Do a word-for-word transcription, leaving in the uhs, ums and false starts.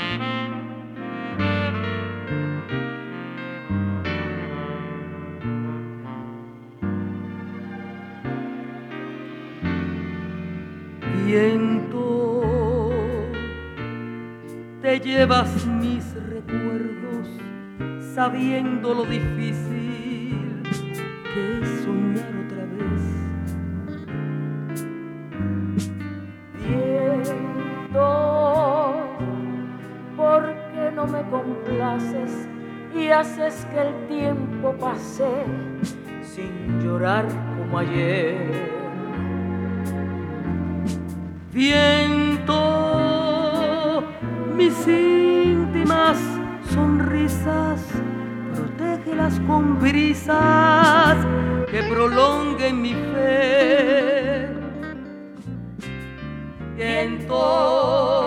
Viento, te llevas mis recuerdos sabiendo lo difícil que es soñar otra vez. Viento, ¿por qué no me complaces y haces que el tiempo pase sin llorar como ayer? Viento, mis íntimas sonrisas, protégelas con brisas que prolonguen mi fe. Viento,